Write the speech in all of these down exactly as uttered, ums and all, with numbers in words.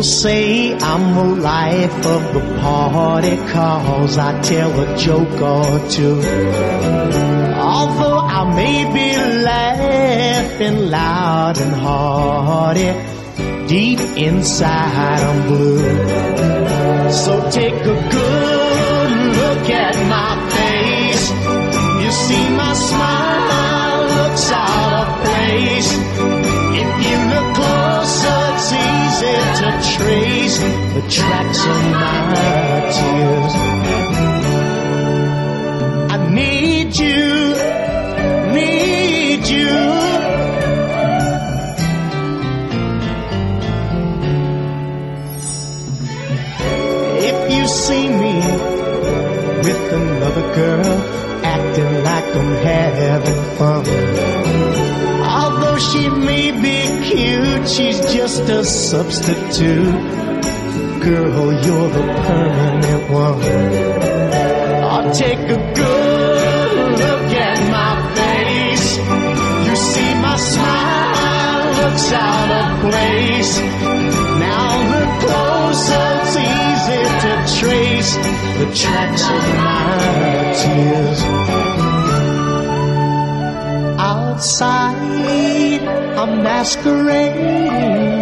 say I'm the life of the party, 'cause I tell a joke or two. Although I may be laughing loud and hearty, deep inside I'm blue. So take a good look at my face. You see my smile looks out of place. If you look closer, it's easy to trace the tracks of my tears. I need you, need you. If you see me with another girl, acting like I'm having fun, although she may be cute, she's just a substitute. Girl, you're the permanent one. I'll take a good look at my face. You see my smile looks out of place. Now look closer, it's easy to trace the tracks of my tears. Outside, I'm masquerading.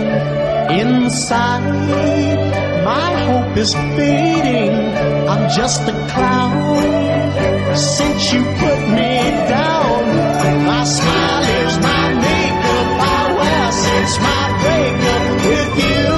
Inside, my hope is fading. I'm just a clown since you put me down. My smile is my makeup I wear since my breakup with you.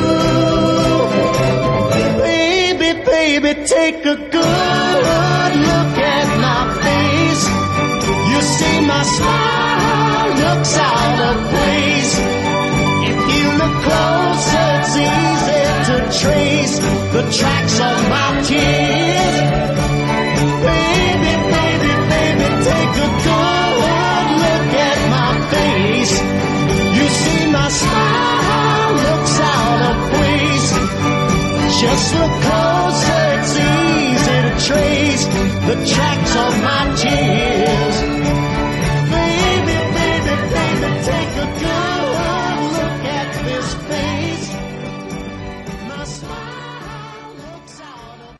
Baby, baby, take a good look at my face. You see my smile looks out of place. If you look closer, it's easy to trace the tracks of my tears. Baby, baby, baby, take a good look at my face. You see my smile looks out of place. Just look closer, it's easy to trace